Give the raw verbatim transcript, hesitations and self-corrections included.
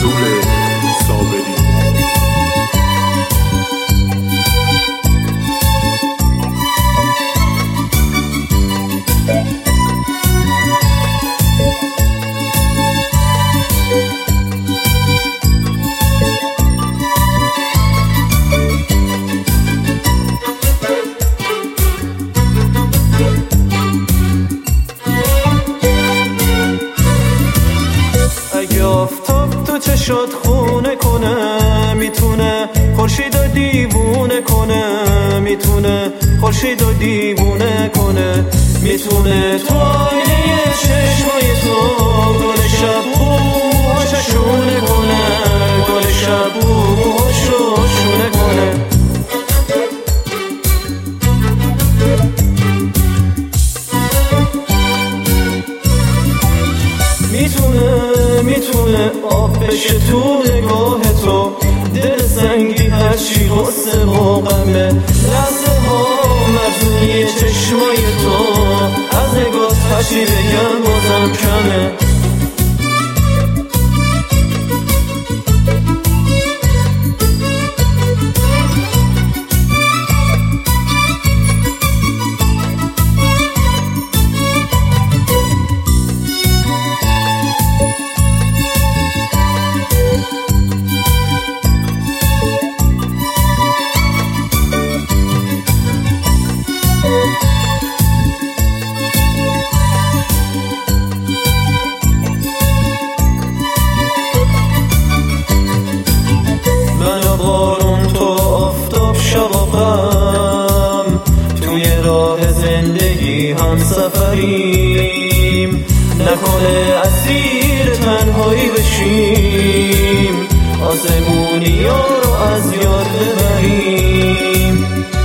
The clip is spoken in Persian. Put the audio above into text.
رسول صابری. آفتاب تو چشات خونه کنه، میتونه خورشید و دیوونه کنه، میتونه خورشید و دیوونه کنه، میتونه تو آینه چشمای تو گل شب موهاشو شونه کنه، گل شب موهاشو شونه کنه. میتونه میتونه آب بشه تو نگاه تو، دل سنگی هرچی غصه و غمه، لحظه ها مرزونی چشمای تو، از نگاه هرچی بگم بازم کمه. بارون تو آفتاب شباقم، توی راه زندگی هم سفریم، نکنه اسیر تنهایی بشیم، آسمونی ها رو از یاد ببریم.